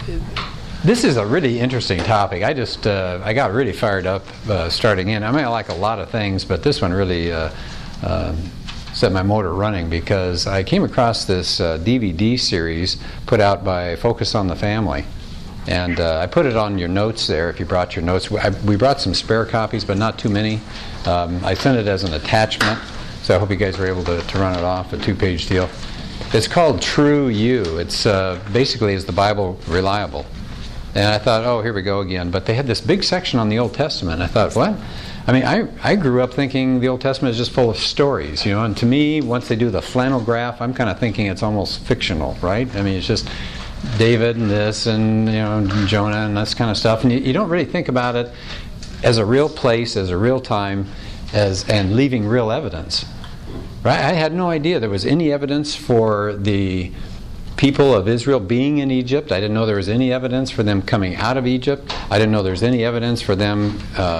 this is a really interesting topic. I got really fired up starting in. I mean, I like a lot of things, but this one really set my motor running, because I came across this DVD series put out by Focus on the Family. And I put it on your notes there if you brought your notes. We brought some spare copies, but not too many. I sent it as an attachment, so I hope you guys were able to run it off, a 2-page deal. It's called True You. It's basically, is the Bible reliable? And I thought, oh, here we go again. But they had this big section on the Old Testament. I thought, what? I mean, I grew up thinking the Old Testament is just full of stories, you know. And to me, once they do the flannel graph, I'm kind of thinking it's almost fictional, right? I mean, it's just David and this and, you know, Jonah and this kind of stuff. And you don't really think about it as a real place, as a real time, and leaving real evidence. Right? I had no idea there was any evidence for the people of Israel being in Egypt. I didn't know there was any evidence for them coming out of Egypt. I didn't know there was any evidence for them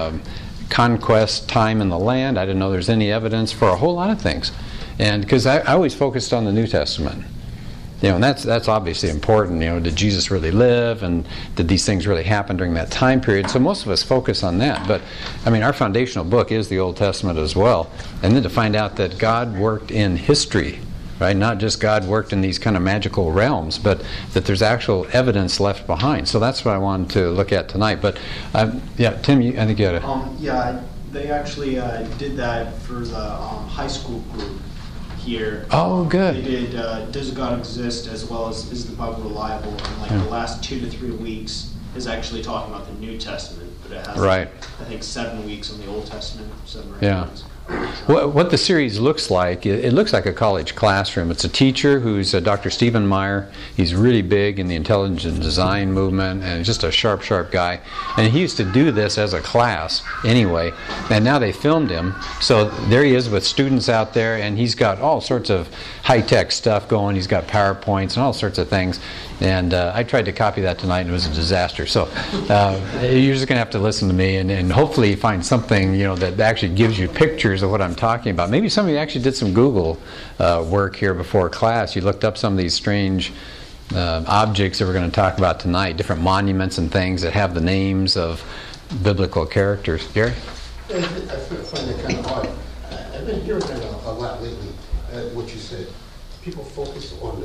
conquest time in the land. I didn't know there was any evidence for a whole lot of things. And because I always focused on the New Testament. You know, and that's obviously important. You know, did Jesus really live, and did these things really happen during that time period? So most of us focus on that. But I mean, our foundational book is the Old Testament as well. And then to find out that God worked in history, right? Not just God worked in these kind of magical realms, but that there's actual evidence left behind. So that's what I wanted to look at tonight. But yeah, Tim, I think you had a... Yeah, they actually did that for the high school group here. Oh, good. They did Does God Exist, as well as Is the Bible Reliable? And the last 2 to 3 weeks is actually talking about the New Testament, but it has, right, I think, 7 weeks on the Old Testament, 7 or 8 weeks. What the series looks like, it looks like a college classroom. It's a teacher who's Dr. Stephen Meyer. He's really big in the intelligent design movement, and just a sharp guy. And he used to do this as a class anyway, and now they filmed him. So there he is with students out there, and he's got all sorts of high-tech stuff going. He's got PowerPoints and all sorts of things. And I tried to copy that tonight, and it was a disaster. So you're just going to have to listen to me, and hopefully find something, you know, that actually gives you pictures of what I'm talking about. Maybe some of you actually did some Google work here before class. You looked up some of these strange objects that we're going to talk about tonight, different monuments and things that have the names of biblical characters. Gary? I find that kind of odd. I've been hearing that a lot lately, what you said. People focus on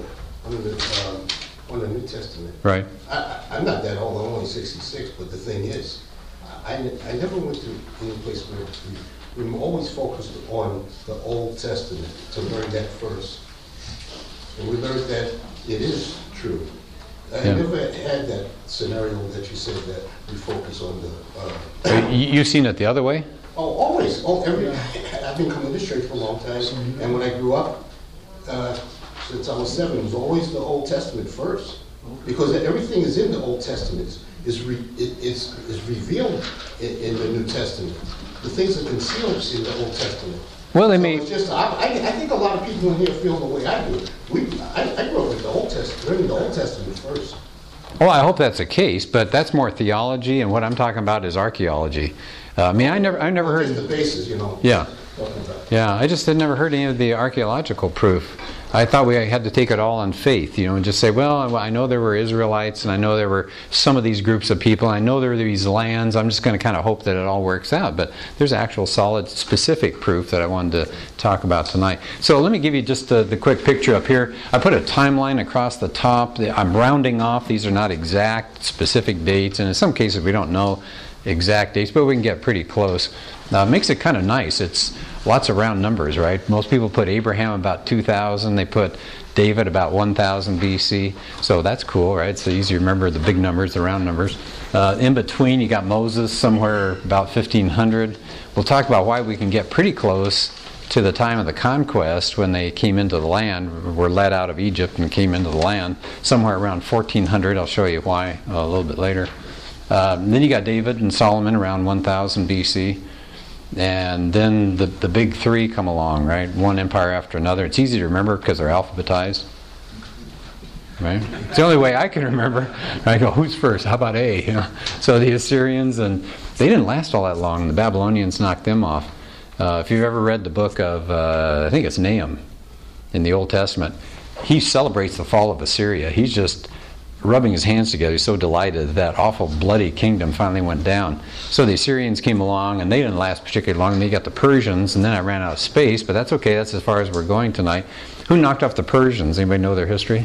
the New Testament. Right. I'm not that old. I'm only 66. But the thing is, I never went to any place where we always focused on the Old Testament to learn that first. And we learned that it is true. I never had that scenario that you said that we focus on the... You've seen it the other way? Oh, always. I've been coming to this church for a long time. And when I grew up, since I was 7, it was always the Old Testament first, because everything is in the Old Testament is revealed in the New Testament. The things are concealed in the Old Testament. Well, It's just, I think a lot of people in here feel the way I do. I grew up with the Old Testament, learning the Old Testament first. Well, I hope that's the case, but that's more theology, and what I'm talking about is archaeology. I mean, I never heard... Just the basis, you know. Yeah. Yeah, I just had never heard any of the archaeological proof. I thought we had to take it all on faith, you know, and just say, well, I know there were Israelites, and I know there were some of these groups of people, and I know there were these lands. I'm just going to kind of hope that it all works out. But there's actual solid, specific proof that I wanted to talk about tonight. So let me give you just the quick picture up here. I put a timeline across the top. I'm rounding off. These are not exact, specific dates, and in some cases we don't know exact dates, but we can get pretty close. Makes it kind of nice. It's lots of round numbers, right? Most people put Abraham about 2000. They put David about 1000 BC. So that's cool, right? It's easy to remember the big numbers, the round numbers. In between, you got Moses somewhere about 1500. We'll talk about why we can get pretty close to the time of the conquest when they came into the land, were led out of Egypt and came into the land, somewhere around 1400. I'll show you why a little bit later. Then you got David and Solomon around 1000 BC. And then the big three come along, right? One empire after another. It's easy to remember because they're alphabetized. Right? It's the only way I can remember. I go, who's first? How about A? You know? So the Assyrians, and they didn't last all that long. The Babylonians knocked them off. If you've ever read the book of, I think it's Nahum in the Old Testament, he celebrates the fall of Assyria. He's just rubbing his hands together. He's so delighted that awful bloody kingdom finally went down. So the Assyrians came along, and they didn't last particularly long. They got the Persians, and then I ran out of space, but that's okay. That's as far as we're going tonight. Who knocked off the Persians? Anybody know their history?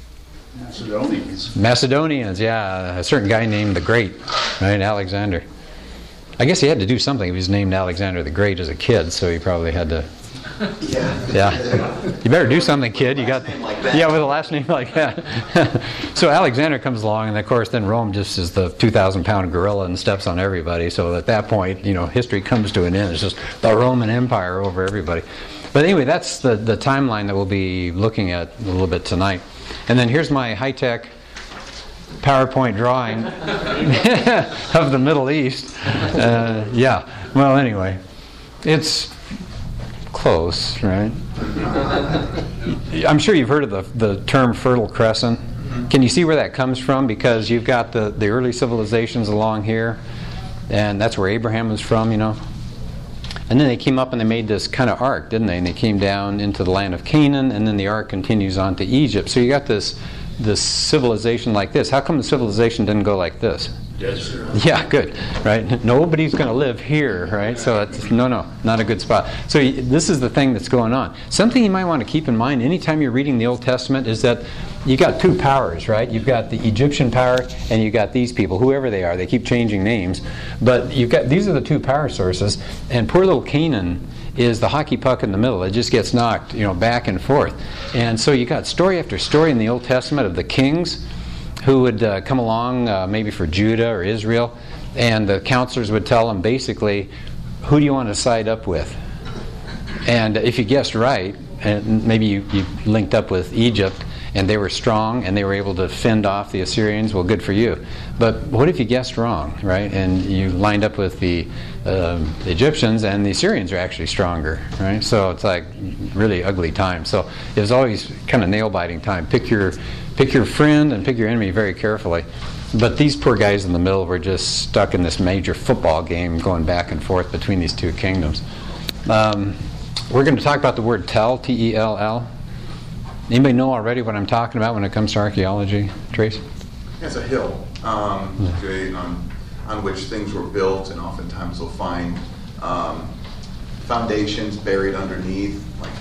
Macedonians, yeah. A certain guy named the Great, right? Alexander. I guess he had to do something. He was named Alexander the Great as a kid, so he probably had to. Yeah. You better do something, kid. You got with a last name like that. So Alexander comes along, and of course, then Rome just is the 2,000-pound gorilla and steps on everybody. So at that point, history comes to an end. It's just the Roman Empire over everybody. But anyway, that's the timeline that we'll be looking at a little bit tonight. And then here's my high-tech PowerPoint drawing of the Middle East. Well, anyway, it's close, right? I'm sure you've heard of the term Fertile Crescent. Can you see where that comes from? Because you've got the early civilizations along here, and that's where Abraham was from, And then they came up and they made this kind of arc, didn't they? And they came down into the land of Canaan, and then the arc continues on to Egypt. So you got this civilization like this. How come the civilization didn't go like this? Yeah, good, right? Nobody's going to live here, right? So it's, not a good spot. So this is the thing that's going on. Something you might want to keep in mind anytime you're reading the Old Testament is that you got two powers, right? You've got the Egyptian power, and you got these people, whoever they are. They keep changing names, but these are the two power sources. And poor little Canaan is the hockey puck in the middle. It just gets knocked, back and forth. And so you got story after story in the Old Testament of the kings who would come along, maybe for Judah or Israel, and the counselors would tell them basically, who do you want to side up with? And if you guessed right, and maybe you linked up with Egypt, and they were strong, and they were able to fend off the Assyrians, well, good for you. But what if you guessed wrong, right? And you lined up with the Egyptians, and the Assyrians are actually stronger, right? So it's like really ugly time. So it was always kind of nail-biting time. Pick your friend and pick your enemy very carefully. But these poor guys in the middle were just stuck in this major football game going back and forth between these two kingdoms. We're going to talk about the word tell, T-E-L-L. Anybody know already what I'm talking about when it comes to archaeology? Trace? It's a hill on which things were built, and oftentimes they'll find foundations buried underneath.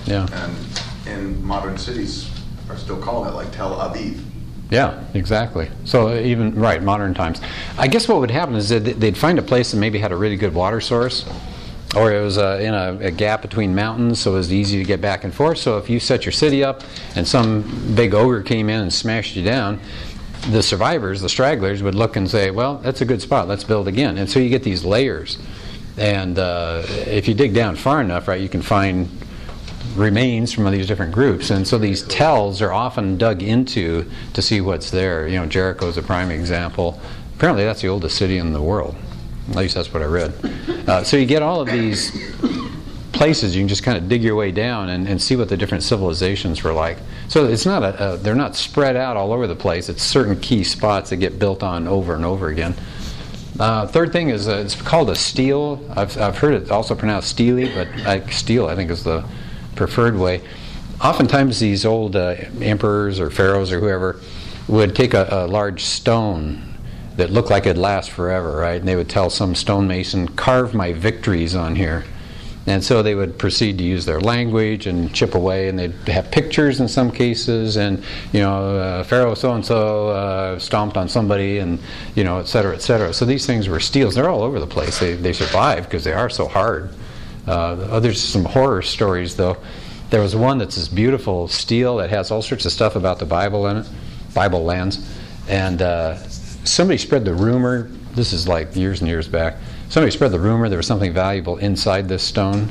And modern cities are still called that, like Tel Aviv. Yeah, exactly. So even, right, modern times. I guess what would happen is that they'd find a place that maybe had a really good water source, or it was in a gap between mountains, so it was easy to get back and forth. So if you set your city up and some big ogre came in and smashed you down, the survivors, the stragglers, would look and say, well, that's a good spot, let's build again. And so you get these layers. And if you dig down far enough, right, you can find remains from these different groups. And so these tells are often dug into to see what's there. Jericho's a prime example. Apparently that's the oldest city in the world. At least that's what I read. So you get all of these places you can just kind of dig your way down and see what the different civilizations were like. So it's not they're not spread out all over the place. It's certain key spots that get built on over and over again. Third thing is it's called a stele. I've heard it also pronounced stele, but stele I think is the preferred way. Oftentimes these old emperors or pharaohs or whoever would take a large stone that looked like it'd last forever, right? And they would tell some stonemason, carve my victories on here. And so they would proceed to use their language and chip away, and they'd have pictures in some cases, and Pharaoh so-and-so stomped on somebody, and et cetera, et cetera. So these things were steles. They're all over the place. They survive because they are so hard. There's some horror stories, though. There was one that's this beautiful stele that has all sorts of stuff about the Bible in it, Bible lands, and somebody spread the rumor, this is like years and years back, somebody spread the rumor there was something valuable inside this stone.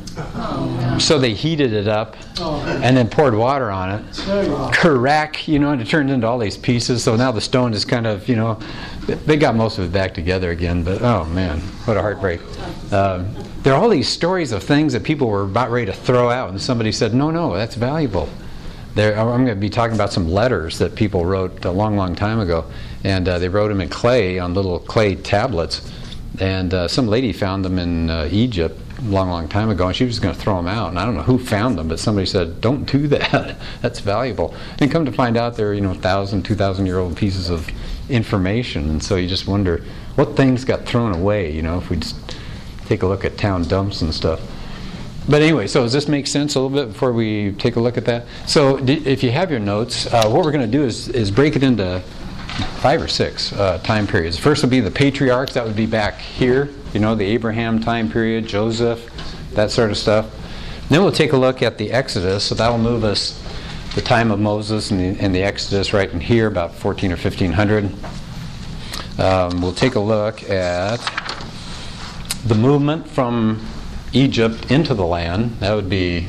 So they heated it up and then poured water on it. Crack, and it turned into all these pieces. So now the stone is kind of, they got most of it back together again, but oh man, what a heartbreak. There are all these stories of things that people were about ready to throw out, and somebody said, no, that's valuable. I'm going to be talking about some letters that people wrote a long, long time ago, and they wrote them in clay on little clay tablets, and some lady found them in Egypt long, long time ago, and she was going to throw them out. And I don't know who found them, but somebody said, "Don't do that. That's valuable." And come to find out, they're 1,000, 2,000-year-old pieces of information. And so you just wonder what things got thrown away. If we just take a look at town dumps and stuff. But anyway, so does this make sense a little bit before we take a look at that? So if you have your notes, what we're going to do is break it into 5 or 6 time periods. First will be the patriarchs. That would be back here, the Abraham time period, Joseph, that sort of stuff. Then we'll take a look at the Exodus. So that'll move us the time of Moses and the Exodus right in here, about 14 or 1500. We'll take a look at the movement from Egypt into the land. That would be,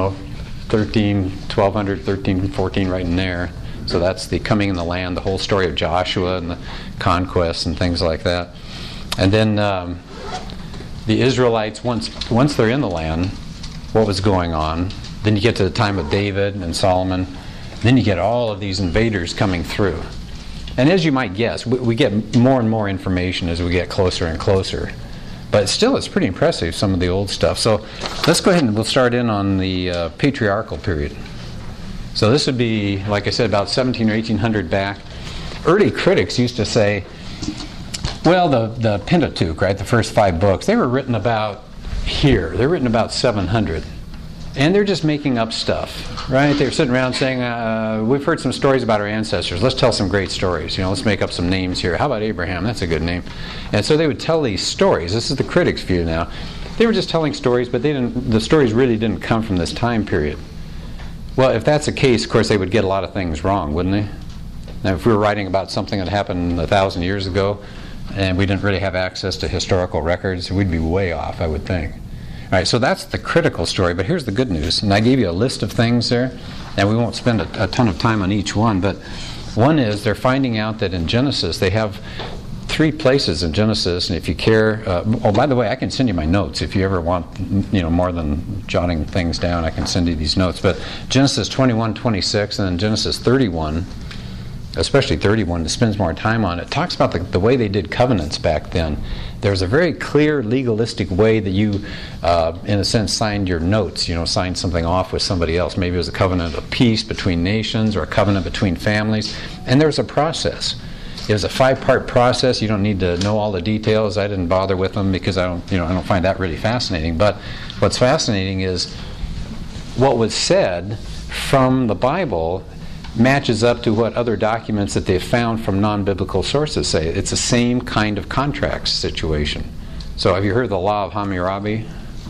1200, 1314, right in there. So that's the coming in the land, the whole story of Joshua and the conquests and things like that. And then the Israelites, once they're in the land, what was going on. Then you get to the time of David and Solomon. Then you get all of these invaders coming through. And as you might guess, we get more and more information as we get closer and closer. But still, it's pretty impressive, some of the old stuff. So let's go ahead and we'll start in on the patriarchal period. So this would be, like I said, about 17 or 1800 back. Early critics used to say, well, the Pentateuch, right, the first 5 books, they were written about here. They're written about 700. And they're just making up stuff, right? They're sitting around saying, we've heard some stories about our ancestors. Let's tell some great stories. Let's make up some names here. How about Abraham? That's a good name. And so they would tell these stories. This is the critics' view now. They were just telling stories, but the stories really didn't come from this time period. Well, if that's the case, of course, they would get a lot of things wrong, wouldn't they? Now, if we were writing about something that happened 1,000 years ago, and we didn't really have access to historical records, we'd be way off, I would think. All right, so that's the critical story, but here's the good news. And I gave you a list of things there, and we won't spend a ton of time on each one, but one is they're finding out that in Genesis, they have 3 places in Genesis, and if you care, by the way, I can send you my notes. If you ever want, more than jotting things down, I can send you these notes. But Genesis 21, 26, and then Genesis 31, especially 31, it spends more time on it, talks about the way they did covenants back then. There's a very clear legalistic way that you, in a sense, signed your notes, signed something off with somebody else. Maybe it was a covenant of peace between nations or a covenant between families. And there's a process. It was a 5-part process. You don't need to know all the details. I didn't bother with them because I don't find that really fascinating. But what's fascinating is what was said from the Bible matches up to what other documents that they've found from non-biblical sources say. It's the same kind of contract situation. So have you heard of the law of Hammurabi?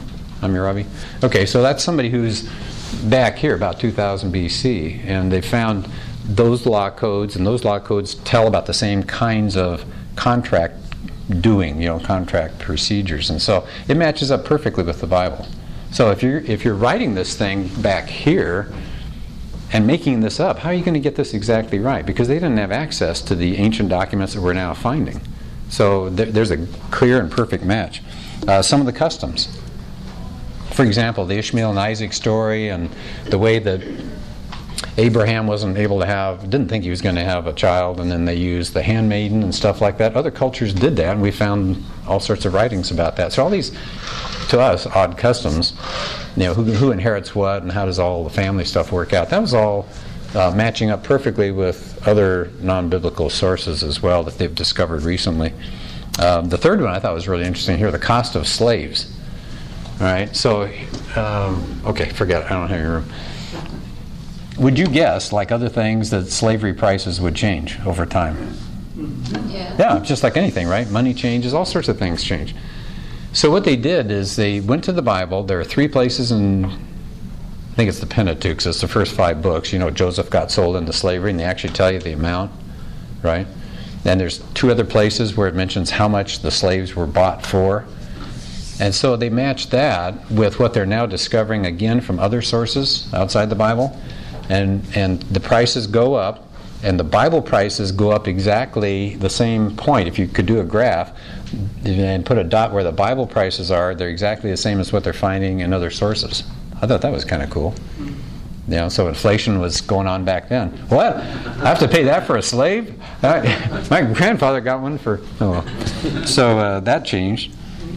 Okay, so that's somebody who's back here about 2000 BC, and they found those law codes, and those law codes tell about the same kinds of contract doing, contract procedures, and so it matches up perfectly with the Bible. So if you're writing this thing back here and making this up, how are you going to get this exactly right? Because they didn't have access to the ancient documents that we're now finding. So there's a clear and perfect match. Some of the customs. For example, the Ishmael and Isaac story, and the way that Abraham didn't think he was going to have a child, and then they used the handmaiden and stuff like that. Other cultures did that, and we found all sorts of writings about that. So all these, to us, odd customs, who inherits what and how does all the family stuff work out, that was all matching up perfectly with other non-biblical sources as well that they've discovered recently. The third one I thought was really interesting here, the cost of slaves. All right, so, okay, forget it, I don't have your room. Would you guess, like other things, that slavery prices would change over time? Yeah, just like anything, right? Money changes, all sorts of things change. So what they did is they went to the Bible. There are 3 places in, I think it's the Pentateuch, so it's the first 5 books. Joseph got sold into slavery, and they actually tell you the amount, right? Then there's 2 other places where it mentions how much the slaves were bought for. And so they matched that with what they're now discovering again from other sources outside the Bible. And the prices go up, and the Bible prices go up exactly the same point. If you could do a graph and put a dot where the Bible prices are, they're exactly the same as what they're finding in other sources. I thought that was kind of cool. So inflation was going on back then. What? I have to pay that for a slave? My grandfather got one for... Oh well. So that changed.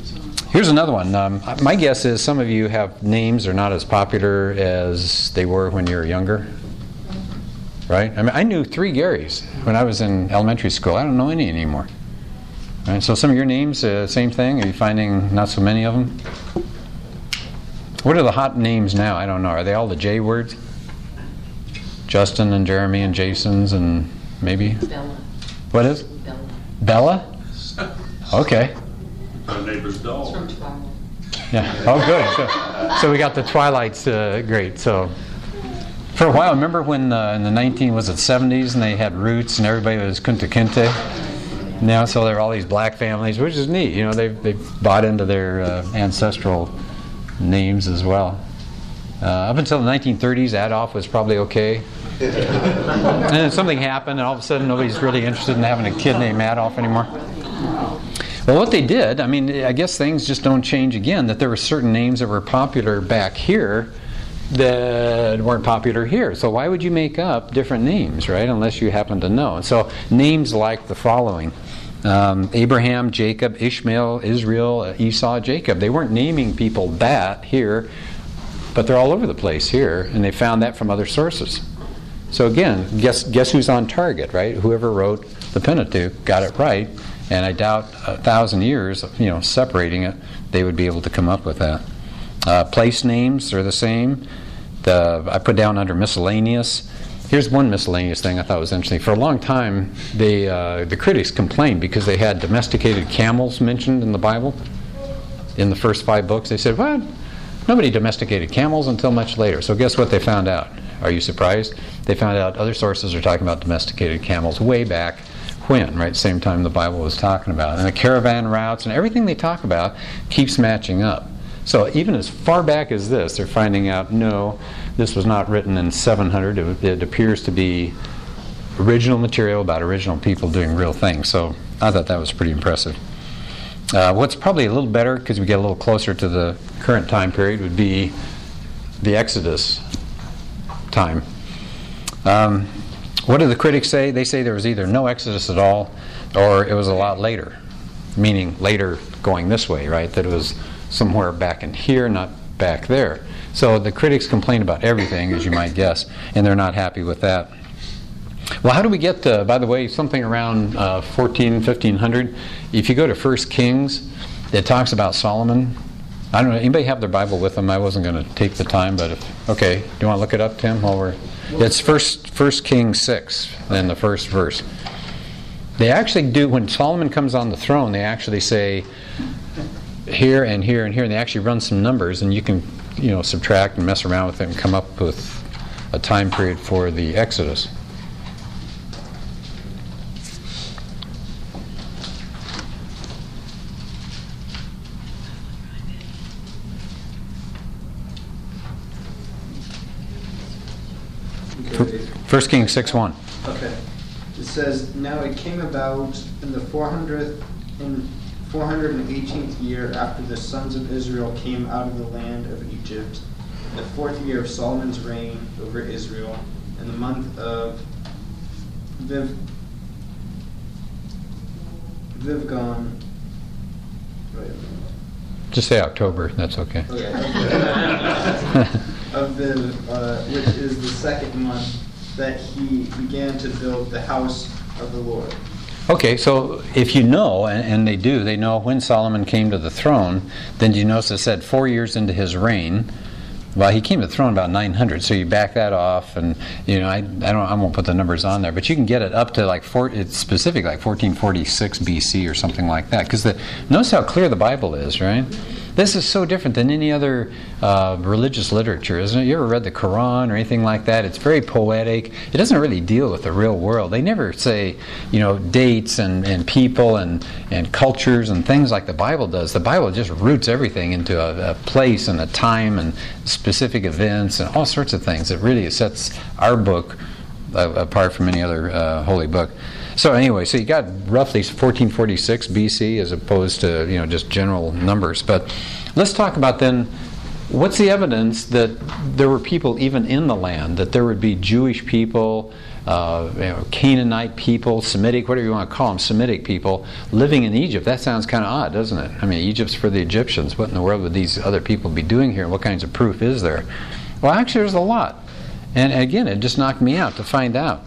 Here's another one. My guess is some of you have names that are not as popular as they were when you were younger. Right? I mean, I knew 3 Garys when I was in elementary school. I don't know any anymore. Right? So some of your names, same thing? Are you finding not so many of them? What are the hot names now? I don't know. Are they all the J words? Justin and Jeremy and Jason's and maybe? Bella. What is? Bella. Bella? Okay. Our neighbor's It's dog. from Twilight. Yeah. Oh, good. So we got the Twilights. Great. So for a while, remember when in the 70s and they had Roots and everybody was Kunta Kinte? Now, so there are all these black families, which is neat. You know, they've bought into their ancestral names as well. Up until the 1930s, Adolf was probably okay. And then something happened, and all of a sudden nobody's really interested in having a kid named Adolf anymore. Well, what they did, I mean, I guess things just don't change again, that there were certain names that were popular back here that weren't popular here. So why would you make up different names, right, unless you happen to know? And so names like the following. Abraham, Jacob, Ishmael, Israel, Esau, Jacob. They weren't naming people that here, but they're all over the place here, and they found that from other sources. So again, guess who's on target, right? Whoever wrote the Pentateuch got it right, and I doubt 1,000 years, separating it, they would be able to come up with that. Place names are the same. I put down under miscellaneous. Here's one miscellaneous thing I thought was interesting. For a long time, the critics complained because they had domesticated camels mentioned in the Bible. In the first 5 books, they said, "What? Nobody domesticated camels until much later." So guess what they found out? Are you surprised? They found out other sources are talking about domesticated camels way back when, right? Same time the Bible was talking about. And the caravan routes and everything they talk about keeps matching up. So even as far back as this, they're finding out, no, this was not written in 700. It appears to be original material about original people doing real things. So I thought that was pretty impressive. What's probably a little better, because we get a little closer to the current time period, would be the Exodus time. What do the critics say? They say there was either no Exodus at all, or it was a lot later, meaning later going this way, right? That it was somewhere back in here, not back there. So the critics complain about everything, as you might guess, and they're not happy with that. Well, how do we get to, by the way, something around 1500? If you go to 1 Kings, it talks about Solomon. I don't know, anybody have their Bible with them? I wasn't going to take the time, but okay. Do you want to look it up, Tim? It's 1 Kings 6, then the first verse. They actually do, when Solomon comes on the throne, they actually say here and here and here, and they actually run some numbers, and you can subtract and mess around with it and come up with a time period for the Exodus. Okay. 1 Kings 6:1. Okay. It says, "Now it came about in the 418th year after the sons of Israel came out of the land of Egypt, in the 4th year of Solomon's reign over Israel, in the month of Vivgon." Wait a minute. Just say October, that's okay. Okay. Of Viv, which is the 2nd month, that he began to build the house of the Lord. Okay, so if you know, and they do, they know when Solomon came to the throne, then you notice it said 4 years into his reign. Well, he came to the throne about 900, so you back that off, and I won't put the numbers on there, but you can get it up to it's specific, like 1446 BC or something like that. Because notice how clear the Bible is, right? This is so different than any other religious literature, isn't it? You ever read the Quran or anything like that? It's very poetic. It doesn't really deal with the real world. They never say, dates and people and cultures and things like the Bible does. The Bible just roots everything into a place and a time and specific events and all sorts of things. It really sets our book apart from any other holy book. So anyway, so you got roughly 1446 BC as opposed to just general numbers. But let's talk about then what's the evidence that there were people even in the land, that there would be Jewish people, Canaanite people, Semitic, whatever you want to call them, Semitic people living in Egypt? That sounds kind of odd, doesn't it? I mean, Egypt's for the Egyptians. What in the world would these other people be doing here? What kinds of proof is there? Well, actually, there's a lot. And again, it just knocked me out to find out.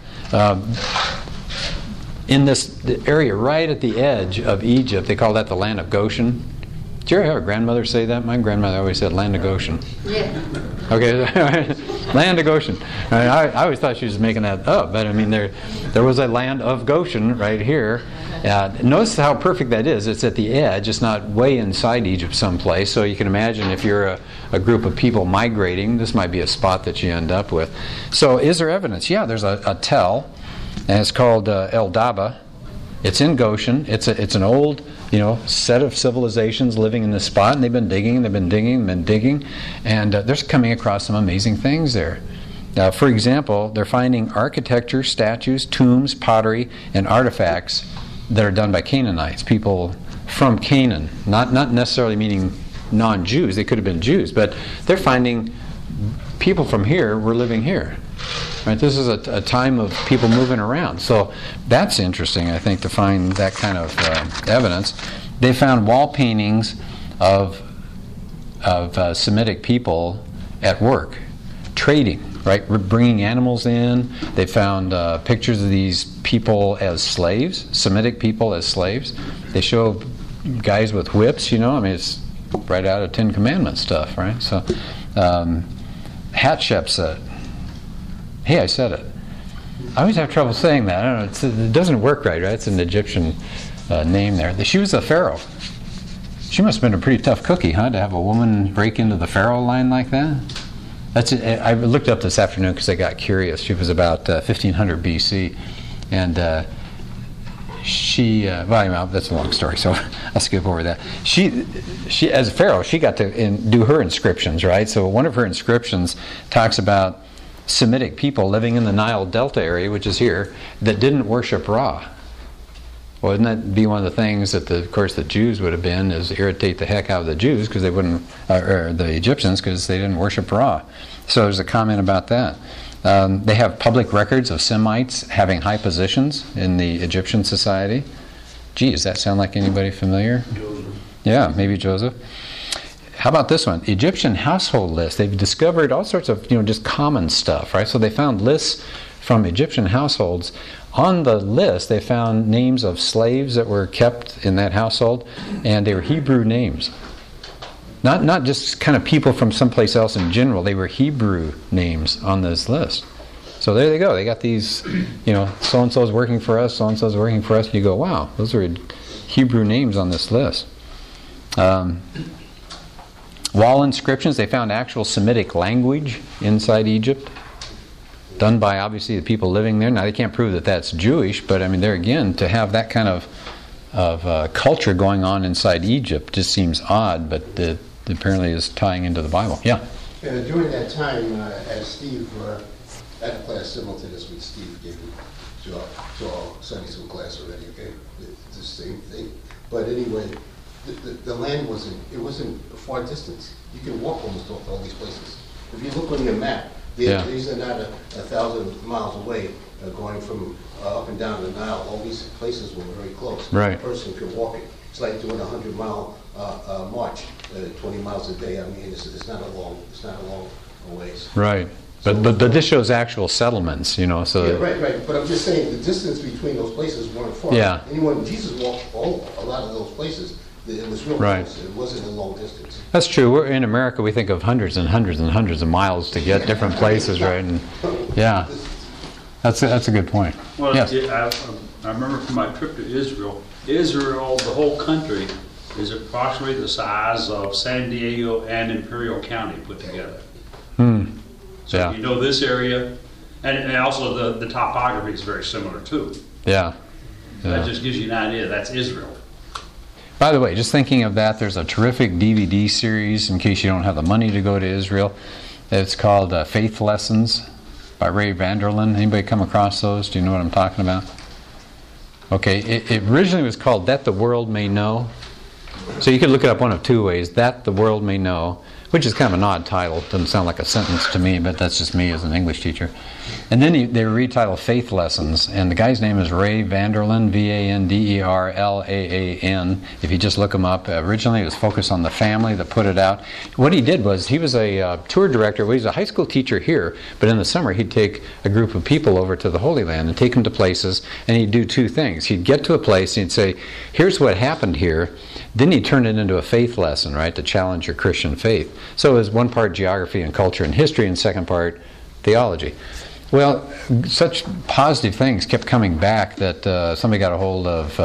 In this area right at the edge of Egypt, they call that the land of Goshen. Did you ever have a grandmother say that? My grandmother always said land of Goshen. Yeah. Okay, land of Goshen. I always thought she was making that up, but I mean, there was a land of Goshen right here. Notice how perfect that is. It's at the edge. It's not way inside Egypt someplace. So you can imagine if you're a group of people migrating, this might be a spot that you end up with. So is there evidence? Yeah, there's a tell, and it's called El Daba. It's in Goshen. It's an old, set of civilizations living in this spot, and they've been digging, and they're coming across some amazing things there. For example, they're finding architecture, statues, tombs, pottery, and artifacts that are done by Canaanites, people from Canaan, not necessarily meaning non-Jews. They could have been Jews, but they're finding people from here were living here. Right? This is a time of people moving around. So that's interesting, I think, to find that kind of evidence. They found wall paintings of Semitic people at work, trading, right? Bringing animals in. They found pictures of these people as slaves, Semitic people as slaves. They show guys with whips, I mean, it's right out of Ten Commandments stuff, right? So Hatshepsut. Hey, I said it. I always have trouble saying that. I don't know. It doesn't work right? It's an Egyptian name there. She was a pharaoh. She must have been a pretty tough cookie, huh, to have a woman break into the pharaoh line like that? That's it. I looked up this afternoon because I got curious. She was about 1500 BC, and that's a long story, so I'll skip over that. She as a pharaoh, she got to do her inscriptions, right? So one of her inscriptions talks about Semitic people living in the Nile Delta area, which is here, that didn't worship Ra. Well, wouldn't that be one of the things that, of course, the Jews would have been, is irritate the heck out of the Jews because they wouldn't, or the Egyptians, because they didn't worship Ra. So there's a comment about that. They have public records of Semites having high positions in the Egyptian society. Gee, does that sound like anybody familiar? Joseph. Yeah, maybe Joseph. How about this one? Egyptian household lists. They've discovered all sorts of, just common stuff, right? So they found lists from Egyptian households. On the list, they found names of slaves that were kept in that household, and they were Hebrew names. Not just kind of people from someplace else in general. They were Hebrew names on this list. So there they go. They got these, so-and-so's working for us, so-and-so's working for us. And you go, wow, those are Hebrew names on this list. Wall inscriptions, they found actual Semitic language inside Egypt, done by obviously the people living there. Now they can't prove that that's Jewish, but I mean, there again, to have that kind of culture going on inside Egypt just seems odd, but it apparently is tying into the Bible. Yeah? During that time, as Steve, I had a class similar to this with Steve gave to our Sunday school class already, okay? It's the same thing. But anyway, the land wasn't a far distance. You can walk almost to all these places. If you look on your map, these are not 1,000 miles away, going from up and down the Nile. All these places were very close. Right. A person could walk it. It's like doing a 100-mile march, 20 miles a day. I mean, it's not a long ways. Right. But this shows actual settlements, so. Yeah, right. But I'm just saying the distance between those places weren't far. Yeah. And when Jesus walked a lot of those places, it was real close. It wasn't a long distance. That's true. We're in America. We think of hundreds and hundreds and hundreds of miles to get different places, right? And yeah, that's a good point. Well, yes. I remember from my trip to Israel. Israel, the whole country, is approximately the size of San Diego and Imperial County put together. So yeah. You know this area, and also the topography is very similar too. Yeah. That just gives you an idea. That's Israel. By the way, just thinking of that, there's a terrific DVD series, in case you don't have the money to go to Israel. It's called Faith Lessons by Ray Vanderlyn. Anybody come across those? Do you know what I'm talking about? Okay, it originally was called That the World May Know. So you could look it up one of two ways. That the World May Know, which is kind of an odd title. Doesn't sound like a sentence to me, but that's just me as an English teacher. And then they retitled Faith Lessons, and the guy's name is Ray Vanderlaan, Vanderlaan. If you just look him up, originally it was focused on the family that put it out. What he did was, he was a tour director. Well, he's a high school teacher here, but in the summer he'd take a group of people over to the Holy Land and take them to places, and he'd do two things. He'd get to a place and he'd say, here's what happened here. Then he'd turn it into a faith lesson, right, to challenge your Christian faith. So it was one part geography and culture and history, and second part theology. Well, such positive things kept coming back that somebody got a hold of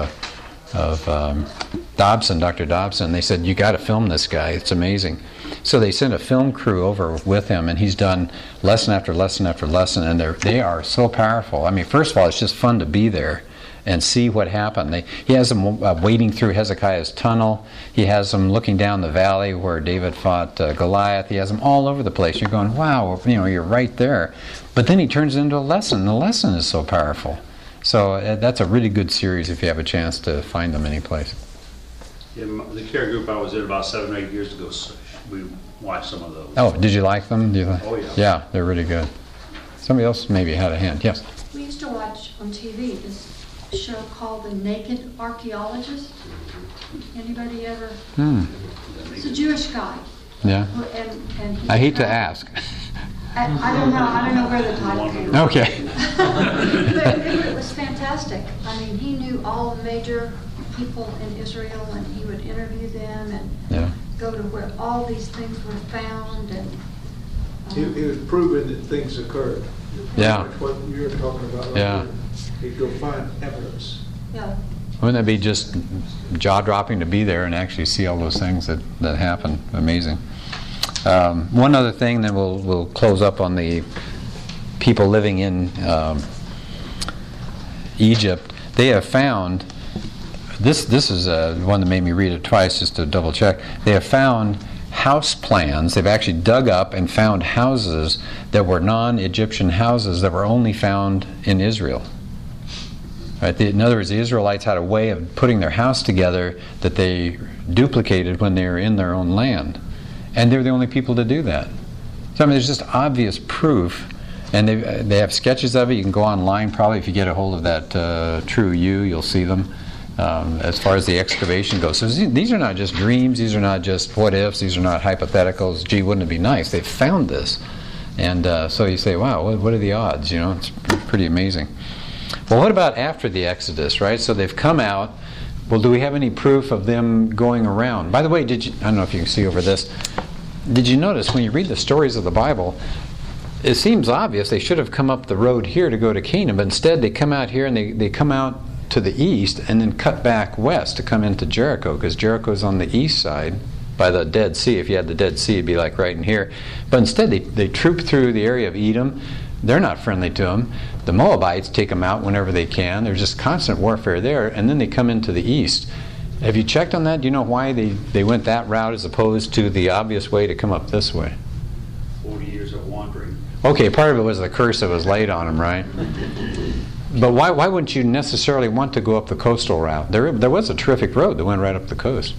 Dobson, Dr. Dobson. They said, you got to film this guy. It's amazing. So they sent a film crew over with him, and he's done lesson after lesson after lesson, and they are so powerful. I mean, first of all, it's just fun to be there and see what happened. He has them wading through Hezekiah's tunnel. He has them looking down the valley where David fought Goliath. He has them all over the place. You're going, wow, you're right there. But then he turns it into a lesson. The lesson is so powerful. So that's a really good series if you have a chance to find them anyplace. Yeah, the care group I was in about 7 or 8 years ago, so we watched some of those. Oh, did you like them? Oh, yeah. Yeah, they're really good. Somebody else maybe had a hand. Yes? We used to watch on TV this show called The Naked Archaeologist. Anybody ever? It's a Jewish guy. Yeah. And I hate to ask. I don't know where the title came from. Okay. But it was fantastic. I mean, he knew all the major people in Israel, and he would interview them and go to where all these things were found. And He was proving that things occurred. Yeah. That's what you're talking about. Right Yeah. there. He'd go find evidence. yeah, Wouldn't that be just jaw-dropping to be there and actually see all those things that happen? Amazing. One other thing, then we'll close up on the people living in Egypt. They have found, this is one that made me read it twice just to double check. They have found house plans. They've actually dug up and found houses that were non-Egyptian houses that were only found in Israel. Right? In other words, the Israelites had a way of putting their house together that they duplicated when they were in their own land. And they're the only people to do that. So I mean, there's just obvious proof. And they have sketches of it. You can go online probably if you get a hold of that True You, you'll see them as far as the excavation goes. So these are not just dreams. These are not just what ifs. These are not hypotheticals. Gee, wouldn't it be nice? They've found this. And so you say, wow, what are the odds? It's pretty amazing. Well, what about after the Exodus, right? So they've come out. Well, do we have any proof of them going around? By the way, I don't know if you can see over this. Did you notice when you read the stories of the Bible, it seems obvious they should have come up the road here to go to Canaan, but instead they come out here and they come out to the east and then cut back west to come into Jericho, because Jericho's on the east side by the Dead Sea. If you had the Dead Sea, it'd be like right in here. But instead they troop through the area of Edom. They're not friendly to them. The Moabites take them out whenever they can. There's just constant warfare there, and then they come into the east. Have you checked on that? Do you know why they went that route as opposed to the obvious way to come up this way? 40 years of wandering. Okay, part of it was the curse that was laid on them, right? But why wouldn't you necessarily want to go up the coastal route? There was a terrific road that went right up the coast.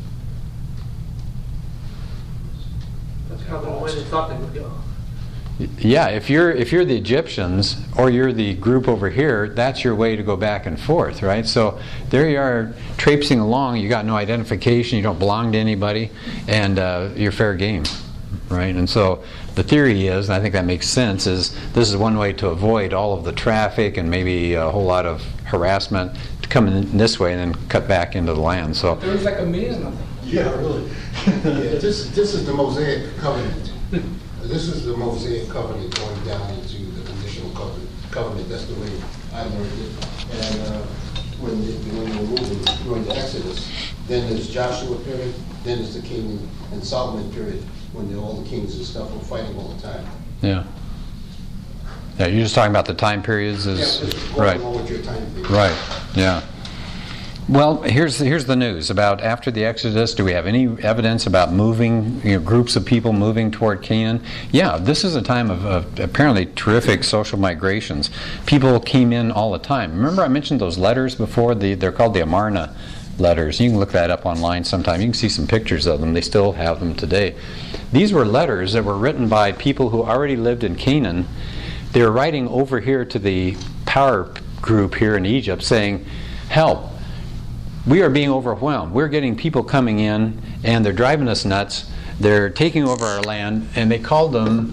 That's how the way they thought they would go. Yeah, if you're the Egyptians or you're the group over here, that's your way to go back and forth, right? So there you are traipsing along. You got no identification. You don't belong to anybody, and you're fair game, right? And so the theory is, and I think that makes sense, is this is one way to avoid all of the traffic and maybe a whole lot of harassment to come in this way and then cut back into the land. So There was like a meeting. Yeah, really. Yeah, this is the Mosaic covenant. This is the Mosaic covenant going down into the conditional covenant. That's the way I learned it. And when they were moving during the Exodus, then there's Joshua period, then there's the King and Solomon period, when all the kings and stuff were fighting all the time. yeah, you're just talking about the time periods, Just going right? along with your time period. Right. Yeah. Well, here's the news about after the Exodus. Do we have any evidence about moving, groups of people moving toward Canaan? Yeah, this is a time of apparently terrific social migrations. People came in all the time. Remember I mentioned those letters before? They're called the Amarna letters. You can look that up online sometime. You can see some pictures of them. They still have them today. These were letters that were written by people who already lived in Canaan. They were writing over here to the power group here in Egypt saying, help, we are being overwhelmed. We're getting people coming in and they're driving us nuts. They're taking over our land, and they called them,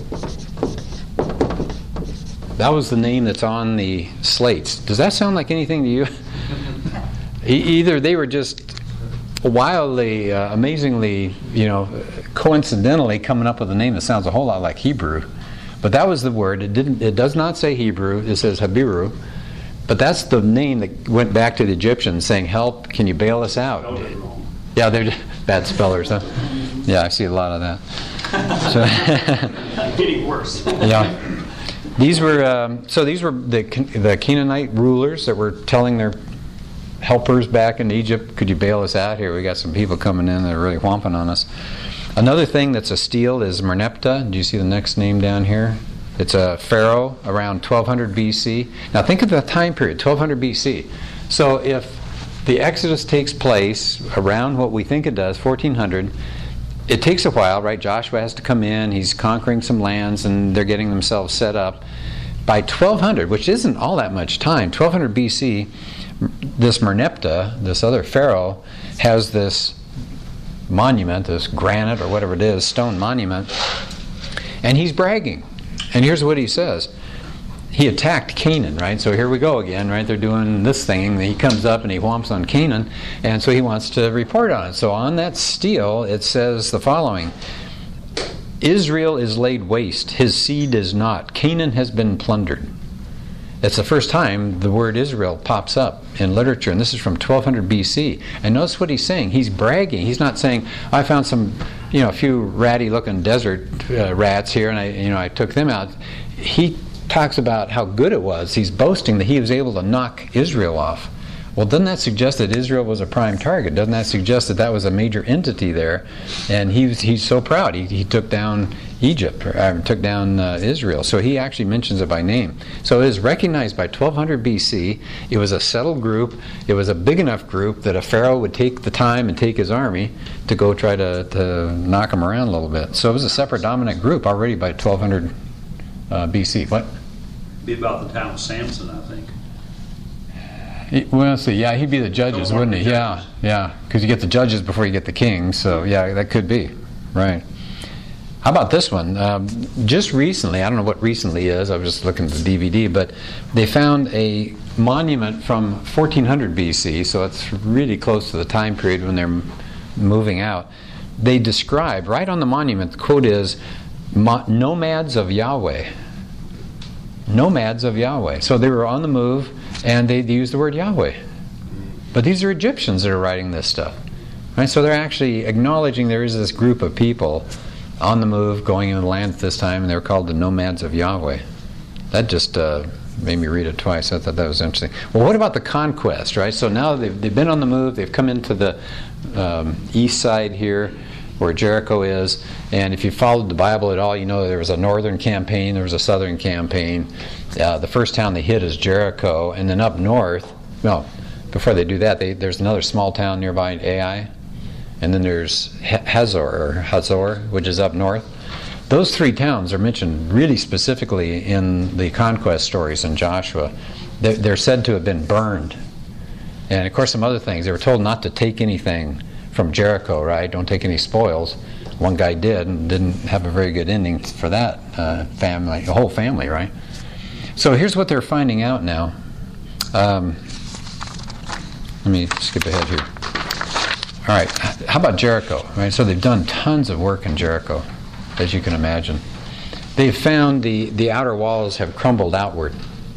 that was the name that's on the slates. Does that sound like anything to you? Either they were just wildly, amazingly, coincidentally coming up with a name that sounds a whole lot like Hebrew. But that was the word. It does not say Hebrew. It says Habiru. But that's the name that went back to the Egyptians saying, help, can you bail us out? Yeah, they're bad spellers, huh? Yeah, I see a lot of that. So, Getting worse. yeah. These were the Canaanite rulers that were telling their helpers back in Egypt, could you bail us out here? We got some people coming in that are really whomping on us. Another thing that's a steal is Merneptah. Do you see the next name down here? It's a pharaoh around 1200 BC. Now think of the time period, 1200 BC. So if the Exodus takes place around what we think it does, 1400, it takes a while, right? Joshua has to come in, he's conquering some lands, and they're getting themselves set up. By 1200, which isn't all that much time, 1200 BC, this Merneptah, this other pharaoh, has this monument, this granite or whatever it is, stone monument, and he's bragging. And here's what he says. He attacked Canaan, right? So here we go again, right? They're doing this thing. He comes up and he whomps on Canaan, and so he wants to report on it. So on that stele, it says the following. Israel is laid waste. His seed is not. Canaan has been plundered. It's the first time the word Israel pops up in literature, and this is from 1200 BC. And notice what he's saying. He's bragging. He's not saying, I found some, a few ratty-looking desert rats here, and I took them out. He talks about how good it was. He's boasting that he was able to knock Israel off. Well, doesn't that suggest that Israel was a prime target? Doesn't that suggest that that was a major entity there? And he's so proud. He took down Egypt, or took down Israel. So he actually mentions it by name. So it is recognized by 1200 BC. It was a settled group. It was a big enough group that a pharaoh would take the time and take his army to go try to knock them around a little bit. So it was a separate dominant group already by 1200 BC. What? Be about the town of Samson, I think. Well, let's see. Yeah, he'd be the judges, wouldn't he? Yeah, because you get the judges before you get the kings. So yeah, that could be right. How about this one? Just recently, I don't know what recently is. I was just looking at the DVD, but they found a monument from 1400 BC. So it's really close to the time period when they're moving out. They describe right on the monument. The quote is, "Nomads of Yahweh." Nomads of Yahweh. So they were on the move, and they used the word Yahweh. But these are Egyptians that are writing this stuff. Right? So they're actually acknowledging there is this group of people on the move going into the land at this time, and they're called the Nomads of Yahweh. That just made me read it twice. I thought that was interesting. Well, what about the conquest, right? So now they've been on the move. They've come into the east side here, where Jericho is, and if you followed the Bible at all, you know there was a northern campaign, there was a southern campaign. The first town they hit is Jericho, and then up north, well, before they do that, there's another small town nearby, Ai, and then there's Hazor, which is up north. Those three towns are mentioned really specifically in the conquest stories in Joshua. They're said to have been burned. And of course some other things. They were told not to take anything from Jericho, right? Don't take any spoils. One guy did and didn't have a very good ending for that family, the whole family, right? So here's what they're finding out now. Let me skip ahead here. All right, how about Jericho, right? So they've done tons of work in Jericho, as you can imagine. They've found the outer walls have crumbled outward.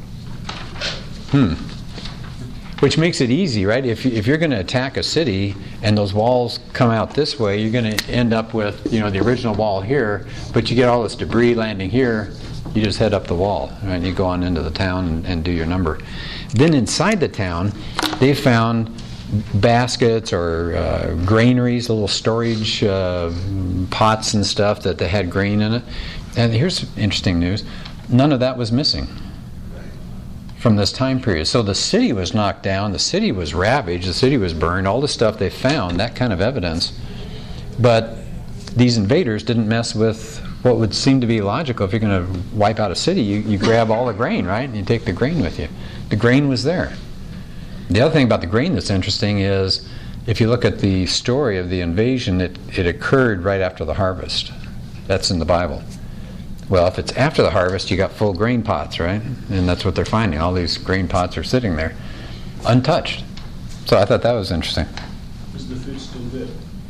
Which makes it easy, right? If you're going to attack a city and those walls come out this way, you're going to end up with the original wall here, but you get all this debris landing here. You just head up the wall, right? You go on into the town and do your number. Then inside the town, they found baskets or granaries, little storage pots and stuff that they had grain in it. And here's interesting news: none of that was missing from this time period. So the city was knocked down, the city was ravaged, the city was burned, all the stuff they found, that kind of evidence. But these invaders didn't mess with what would seem to be logical. If you're going to wipe out a city, you grab all the grain, right? And you take the grain with you. The grain was there. The other thing about the grain that's interesting is, if you look at the story of the invasion, it occurred right after the harvest. That's in the Bible. Well, if it's after the harvest, you got full grain pots, right? And that's what they're finding. All these grain pots are sitting there, untouched. So I thought that was interesting. Is the food still good?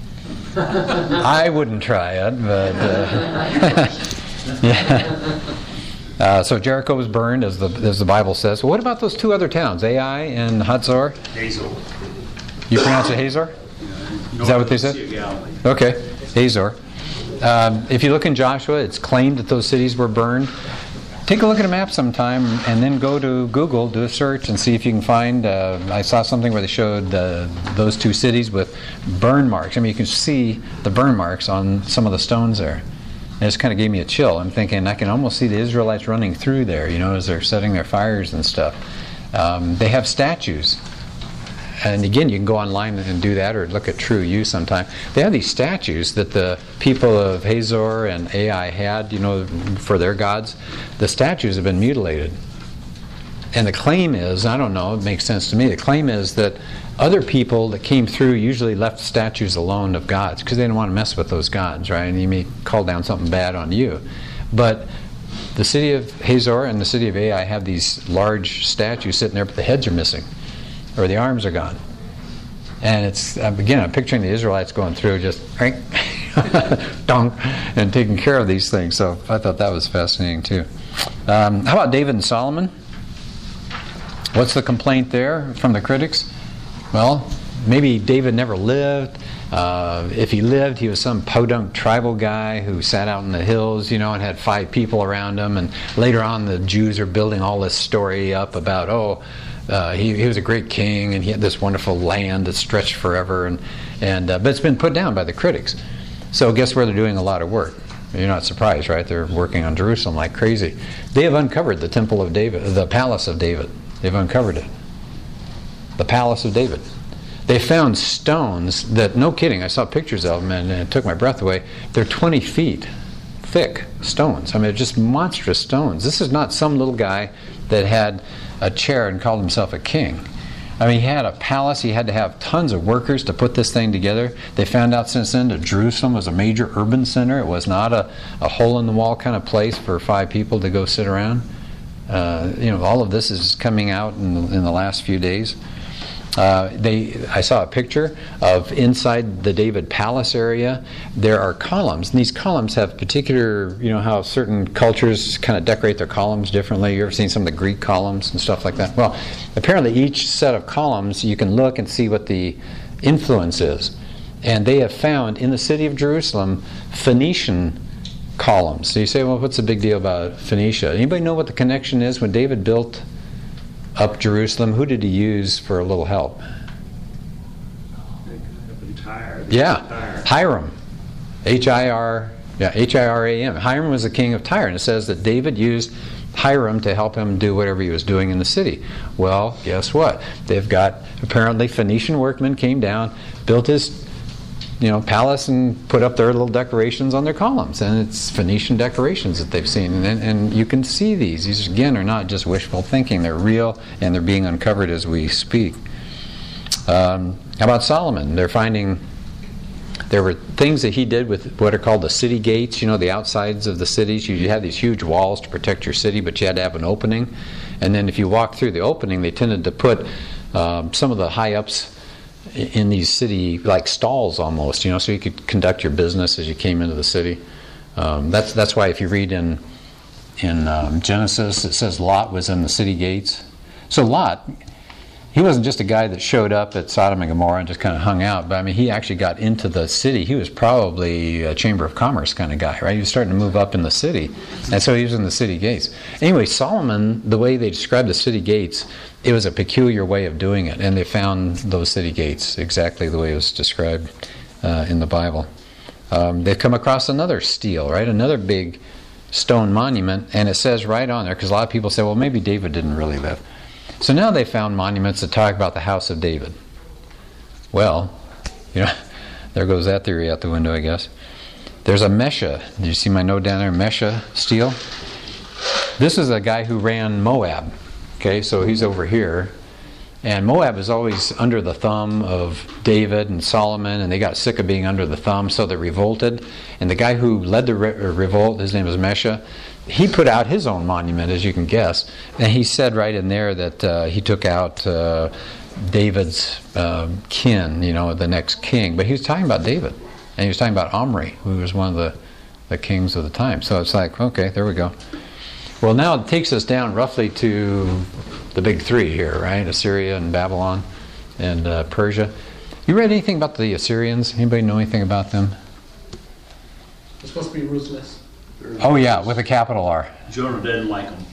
I wouldn't try it, but yeah. So Jericho was burned, as the Bible says. Well, what about those two other towns, Ai and Hazor? Hazel. You pronounce it Hazor? Is that what they said? Okay, Hazor. If you look in Joshua, it's claimed that those cities were burned. Take a look at a map sometime and then go to Google, do a search, and see if you can find. I saw something where they showed those two cities with burn marks. I mean, you can see the burn marks on some of the stones there. And it just kind of gave me a chill. I'm thinking I can almost see the Israelites running through there, as they're setting their fires and stuff. They have statues. And again, you can go online and do that, or look at True U sometime. They have these statues that the people of Hazor and Ai had, for their gods. The statues have been mutilated. And the claim is, I don't know, it makes sense to me, the claim is that other people that came through usually left statues alone of gods, because they didn't want to mess with those gods, right? And you may call down something bad on you. But the city of Hazor and the city of Ai have these large statues sitting there, but the heads are missing, or the arms are gone. And it's, again, I'm picturing the Israelites going through just dong, and taking care of these things. So I thought that was fascinating too. How about David and Solomon? What's the complaint there from the critics? Well, maybe David never lived. If he lived, he was some podunk tribal guy who sat out in the hills, and had 5 people around him. And later on, the Jews are building all this story up about, he was a great king, and he had this wonderful land that stretched forever, but it's been put down by the critics. So guess where they're doing a lot of work? You're not surprised, right? They're working on Jerusalem like crazy. They have uncovered the temple of David, the palace of David. They've uncovered it. The palace of David. They found stones that, no kidding, I saw pictures of them and it took my breath away. They're 20 feet thick stones. I mean, they're just monstrous stones. This is not some little guy that had a chair and called himself a king. I mean, he had a palace. He had to have tons of workers to put this thing together. They found out since then that Jerusalem was a major urban center. It was not a hole-in-the-wall kind of place for 5 people to go sit around. All of this is coming out in the last few days. I saw a picture of inside the David Palace area. There are columns, and these columns have particular, how certain cultures kind of decorate their columns differently. You ever seen some of the Greek columns and stuff like that? Well, apparently each set of columns, you can look and see what the influence is. And they have found in the city of Jerusalem Phoenician columns. So you say, well, what's the big deal about Phoenicia? Anybody know what the connection is? When David built up Jerusalem, who did he use for a little help? Hiram. Hiram. Hiram was the king of Tyre, and it says that David used Hiram to help him do whatever he was doing in the city. Well, guess what? They've got, apparently, Phoenician workmen came down, built his palace, and put up their little decorations on their columns, and it's Phoenician decorations that they've seen, and you can see these again are not just wishful thinking. They're real, and they're being uncovered as we speak. How about Solomon? They're finding there were things that he did with what are called the city gates, the outsides of the cities. You had these huge walls to protect your city, but you had to have an opening, and then if you walk through the opening, they tended to put some of the high ups in these city like stalls almost, so you could conduct your business as you came into the city. That's why if you read in Genesis, it says Lot was in the city gates. So Lot, he wasn't just a guy that showed up at Sodom and Gomorrah and just kind of hung out, but I mean, he actually got into the city. He was probably a Chamber of Commerce kind of guy, right? He was starting to move up in the city, and so he was in the city gates. Anyway, Solomon, the way they described the city gates, it was a peculiar way of doing it, and they found those city gates exactly the way it was described in the Bible. They've come across another stele, right? Another big stone monument, and it says right on there, because a lot of people say, well, maybe David didn't really live. So now they found monuments that talk about the house of David. Well, there goes that theory out the window, I guess. There's a Mesha. Did you see my note down there? Mesha stele. This is a guy who ran Moab. Okay, so he's over here. And Moab is always under the thumb of David and Solomon, and they got sick of being under the thumb, so they revolted. And the guy who led the revolt, his name is Mesha, he put out his own monument, as you can guess. And he said right in there that he took out David's kin, the next king. But he was talking about David. And he was talking about Omri, who was one of the kings of the time. So it's like, okay, there we go. Well, now it takes us down roughly to the big three here, right? Assyria and Babylon and Persia. You read anything about the Assyrians? Anybody know anything about them? It's supposed to be ruthless. Oh yeah, with a capital R. Jonah didn't like them.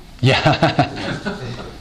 Yeah.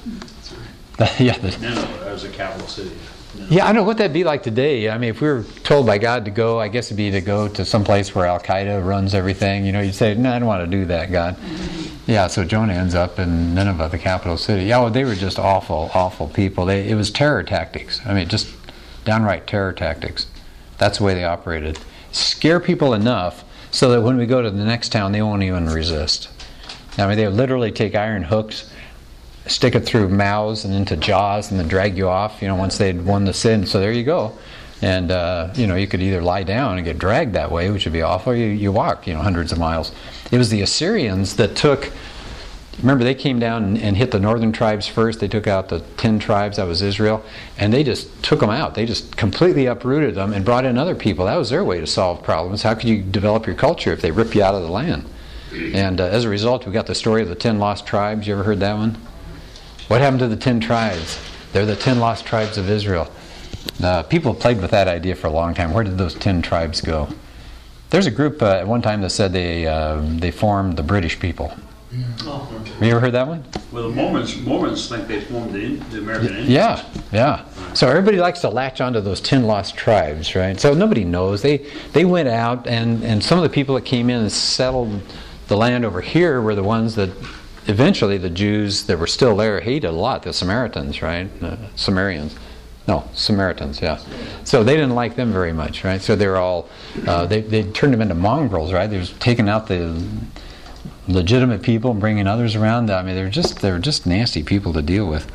Nineveh, that was a capital city. Nineveh. Yeah, I don't know what that'd be like today. I mean, if we were told by God to go, I guess it'd be to go to some place where Al Qaeda runs everything. You'd say, no, I don't want to do that, God. Yeah, so Jonah ends up in Nineveh, the capital city. Yeah, well, they were just awful, awful people. It was terror tactics. I mean, just downright terror tactics. That's the way they operated. Scare people enough so that when we go to the next town, they won't even resist. I mean, they would literally take iron hooks, stick it through mouths and into jaws, and then drag you off, once they'd won the sin. So there you go. And, you could either lie down and get dragged that way, which would be awful, or you walk, hundreds of miles. It was the Assyrians that took, remember they came down and hit the northern tribes first. They took out the 10 tribes, that was Israel, and they just took them out. They just completely uprooted them and brought in other people. That was their way to solve problems. How could you develop your culture if they rip you out of the land? And as a result, we got the story of the 10 lost tribes. You ever heard that one? What happened to the 10 tribes? They're the 10 lost tribes of Israel. People played with that idea for a long time. Where did those 10 tribes go? There's a group at one time that said they formed the British people. Oh, okay. Have you ever heard that one? Well, the Mormons think they formed the American Indians. Yeah. So everybody likes to latch onto those 10 lost tribes, right? So nobody knows. They went out, and some of the people that came in and settled the land over here were the ones that eventually the Jews that were still there hated a lot, the Samaritans, right? Samaritans, yeah. So they didn't like them very much, right? So they were all, they turned them into mongrels, right? They were taking out the legitimate people and bringing others around. I mean, they were just nasty people to deal with.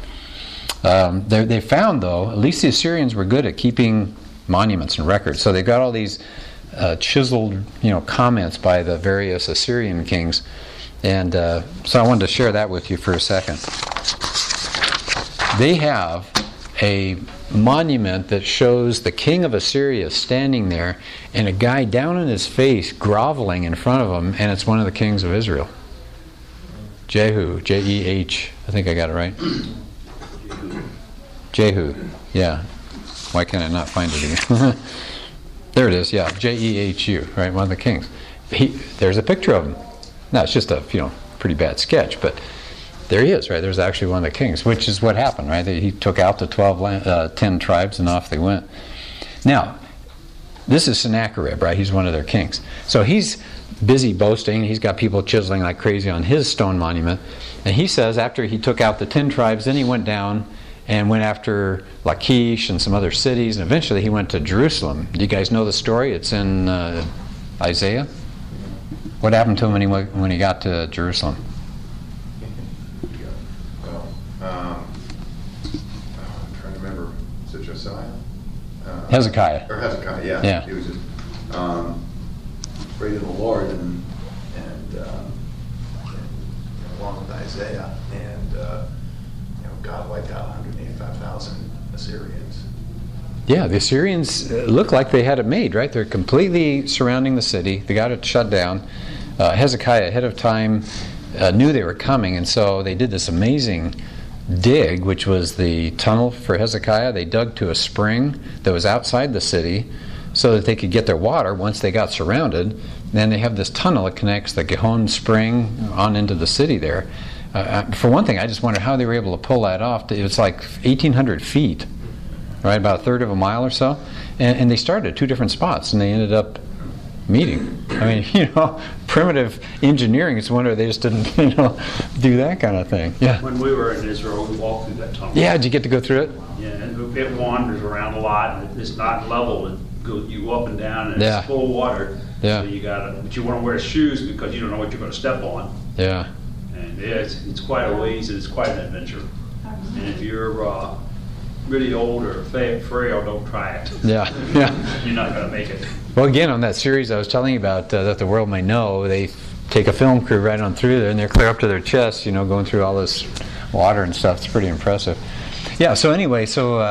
They found, though, at least the Assyrians were good at keeping monuments and records. So they got all these chiseled, comments by the various Assyrian kings. And so I wanted to share that with you for a second. They have a monument that shows the king of Assyria standing there and a guy down on his face groveling in front of him, and it's one of the kings of Israel. Jehu, J-E-H, I think I got it right. Jehu, yeah. Why can I not find it again? There it is, yeah, Jehu, right, one of the kings. There's a picture of him. Now, it's just a pretty bad sketch, but there he is, right? There's actually one of the kings, which is what happened, right? He took out the 10 tribes, and off they went. Now, this is Sennacherib, right? He's one of their kings. So he's busy boasting. He's got people chiseling like crazy on his stone monument. And he says after he took out the 10 tribes, then he went down and went after Lachish and some other cities, and eventually he went to Jerusalem. Do you guys know the story? It's in Isaiah. What happened to him when he got to Jerusalem? I'm trying to remember. Is it Josiah? Hezekiah. Or Hezekiah, yeah. Yeah. He was just afraid of the Lord and along with Isaiah, and God wiped out 185,000 Assyrians. Yeah, the Assyrians look like they had it made, right? They're completely surrounding the city. They got it shut down. Hezekiah, ahead of time, knew they were coming, and so they did this amazing dig, which was the tunnel for Hezekiah. They dug to a spring that was outside the city so that they could get their water once they got surrounded. Then they have this tunnel that connects the Gihon spring on into the city there. For one thing, I just wonder how they were able to pull that off. It was like 1,800 feet, right, about a third of a mile or so. And they started at two different spots, and they ended up meeting. I mean, primitive engineering. It's a wonder they just didn't, do that kind of thing. Yeah. When we were in Israel, we walked through that tunnel. Yeah, did you get to go through it? Yeah, and it wanders around a lot, and it's not level. It goes you up and down, and Yeah. it's full of water. Yeah. So but you want to wear shoes because you don't know what you're going to step on. Yeah. And yeah, it's quite a ways, and it's quite an adventure. And if you're really old or frail, don't try it. Yeah. Yeah. You're not going to make it. Well, again, on that series I was telling you about, that the world may know, they take a film crew right on through there, and they're clear up to their chests, going through all this water and stuff. It's pretty impressive. Yeah, so anyway,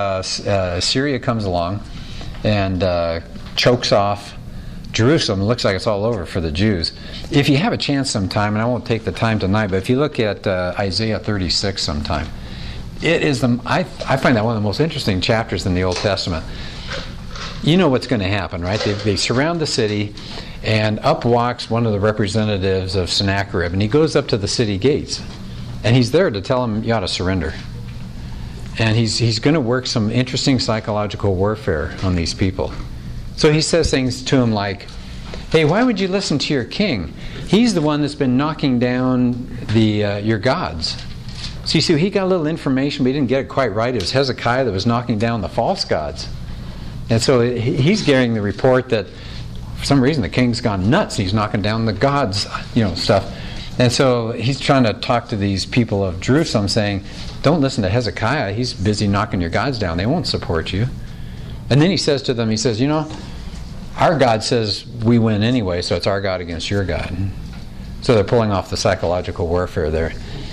Syria comes along and chokes off Jerusalem. It looks like it's all over for the Jews. If you have a chance sometime, and I won't take the time tonight, but if you look at Isaiah 36 sometime, it is I find that one of the most interesting chapters in the Old Testament. You know what's going to happen, right? They surround the city, and up walks one of the representatives of Sennacherib, and he goes up to the city gates, and he's there to tell them you ought to surrender. And he's going to work some interesting psychological warfare on these people. So he says things to them like, hey, why would you listen to your king? He's the one that's been knocking down your gods. So you see, he got a little information, but he didn't get it quite right. It was Hezekiah that was knocking down the false gods. And so he's getting the report that for some reason the king's gone nuts. He's knocking down the gods, stuff. And so he's trying to talk to these people of Jerusalem saying, don't listen to Hezekiah. He's busy knocking your gods down. They won't support you. And then he says to them, our God says we win anyway, so it's our God against your God. So they're pulling off the psychological warfare there.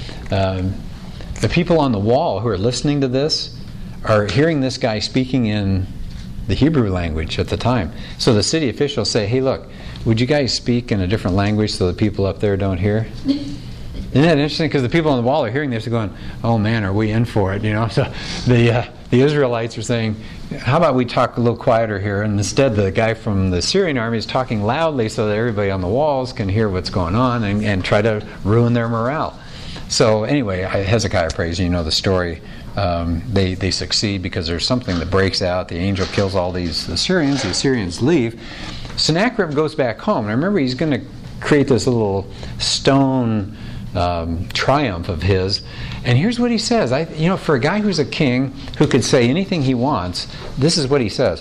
The people on the wall who are listening to this are hearing this guy speaking in the Hebrew language at the time. So the city officials say, hey, look, would you guys speak in a different language so the people up there don't hear? Isn't that interesting? Because the people on the wall are hearing this and going, oh man, are we in for it? So the Israelites are saying, how about we talk a little quieter here? And instead the guy from the Syrian army is talking loudly so that everybody on the walls can hear what's going on and try to ruin their morale. So anyway, Hezekiah prays, the story. They succeed because there's something that breaks out. The angel kills all the Assyrians. The Assyrians leave. Sennacherib goes back home. And I remember he's going to create this little stone triumph of his. And here's what he says. For a guy who's a king who could say anything he wants, this is what he says.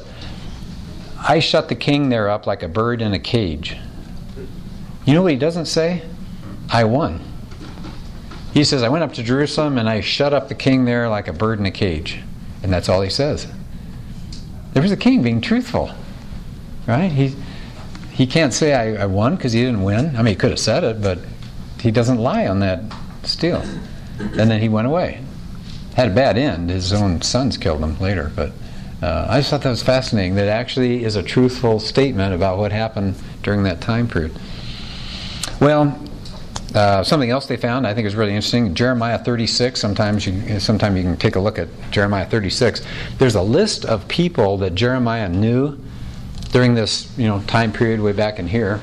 I shut the king there up like a bird in a cage. You know what he doesn't say? I won. He says, I went up to Jerusalem and I shut up the king there like a bird in a cage. And that's all he says. There was a king being truthful. Right? He can't say I won because he didn't win. I mean, he could have said it, but he doesn't lie on that still. And then he went away. Had a bad end. His own sons killed him later. But I just thought that was fascinating. That actually is a truthful statement about what happened during that time period. Well, something else they found I think is really interesting. Jeremiah 36. Sometime you can take a look at Jeremiah 36. There's a list of people that Jeremiah knew during this time period way back in here.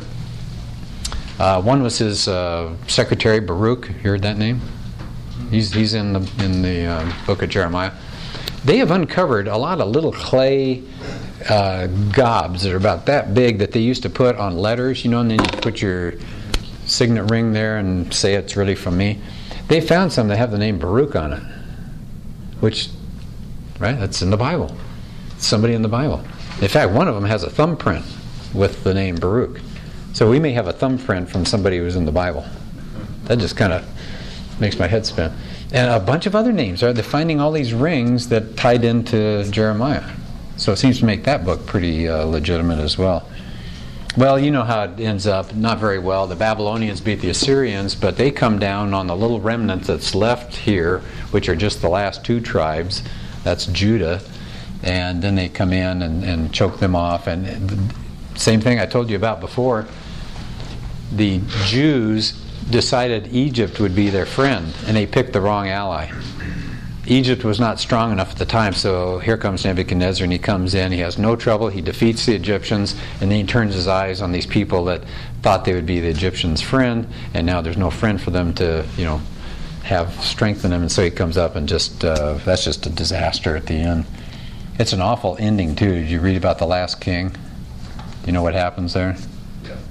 One was his secretary Baruch. You heard that name? He's in the book of Jeremiah. They have uncovered a lot of little clay gobs that are about that big that they used to put on letters, and then you put your signet ring there and say it's really from me. They found some that have the name Baruch on it, which, right, that's in the Bible. It's somebody in the Bible. In fact, one of them has a thumbprint with the name Baruch. So we may have a thumbprint from somebody who was in the Bible. That just kind of makes my head spin. And a bunch of other names. They're finding all these rings that tied into Jeremiah. So it seems to make that book pretty legitimate as well. Well, you know how it ends up. Not very well. The Babylonians beat the Assyrians, but they come down on the little remnant that's left here, which are just the last two tribes. That's Judah. And then they come in and choke them off. And same thing I told you about before. The Jews decided Egypt would be their friend, and they picked the wrong ally. Egypt was not strong enough at the time, so here comes Nebuchadnezzar, and he comes in. He has no trouble. He defeats the Egyptians, and then he turns his eyes on these people that thought they would be the Egyptians' friend, and now there's no friend for them to, have strength in them, and so he comes up and just, that's just a disaster at the end. It's an awful ending, too. Did you read about the last king? You know what happens there?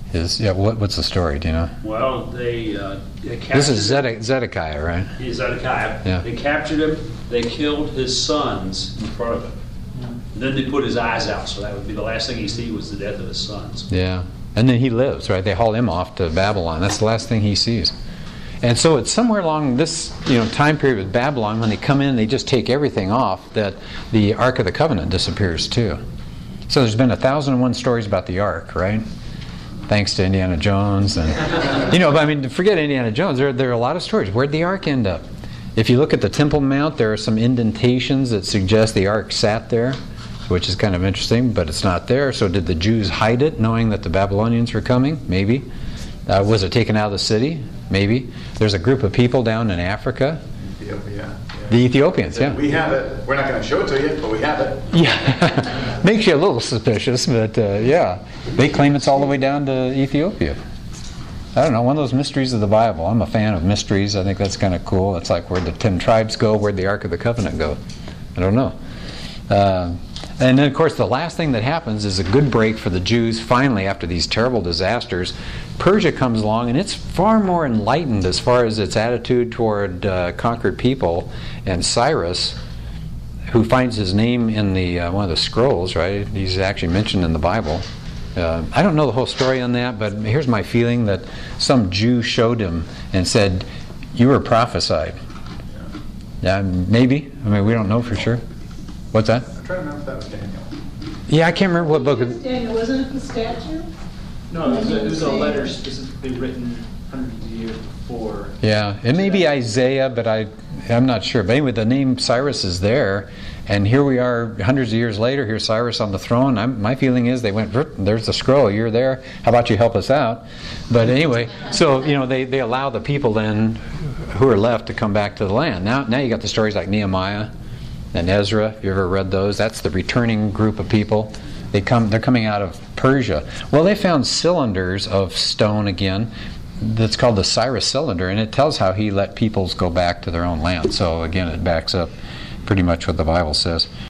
What's the story? Do you know? Well, they captured This is Zedekiah, right? He's Zedekiah. Yeah. They captured him. They killed his sons in front of him. And then they put his eyes out, so that would be the last thing he see was the death of his sons. Yeah. And then he lives, right? They haul him off to Babylon. That's the last thing he sees. And so it's somewhere along this time period with Babylon, when they come in, they just take everything off, that the Ark of the Covenant disappears too. So there's been 1,001 stories about the Ark, right? Thanks to Indiana Jones. And but I mean, forget Indiana Jones. There are a lot of stories. Where'd the Ark end up? If you look at the Temple Mount, there are some indentations that suggest the Ark sat there, which is kind of interesting, but it's not there. So did the Jews hide it, knowing that the Babylonians were coming? Maybe. Was it taken out of the city? Maybe. There's a group of people down in Africa. Ethiopia. The Ethiopians, yeah. We have it. We're not going to show it to you, but we have it. Yeah. Makes you a little suspicious, but yeah. They claim it's all the way down to Ethiopia. I don't know, one of those mysteries of the Bible. I'm a fan of mysteries. I think that's kind of cool. It's like where'd the 10 tribes go? Where'd the Ark of the Covenant go? I don't know. And then, of course, the last thing that happens is a good break for the Jews. Finally, after these terrible disasters, Persia comes along, and it's far more enlightened as far as its attitude toward conquered people. And Cyrus, who finds his name in the one of the scrolls, right? He's actually mentioned in the Bible. I don't know the whole story on that, but here's my feeling that some Jew showed him and said, "You were prophesied." Yeah, maybe. I mean, we don't know for sure. What's that? I'm trying to remember if that was Daniel. Yeah, I can't remember what book. Daniel, wasn't it the statue? No, it was a letter specifically written hundreds of years before. Yeah, it may be Isaiah, but I'm not sure. But anyway, the name Cyrus is there, and here we are hundreds of years later. Here's Cyrus on the throne. My feeling is they went, "There's the scroll. You're there. How about you help us out?" But anyway, so they allow the people then who are left to come back to the land. Now you got the stories like Nehemiah and Ezra. If you ever read those, that's the returning group of people. They're coming out of Persia. Well, they found cylinders of stone again. That's called the Cyrus cylinder, and it tells how he let peoples go back to their own land. So again, it backs up pretty much what the Bible says.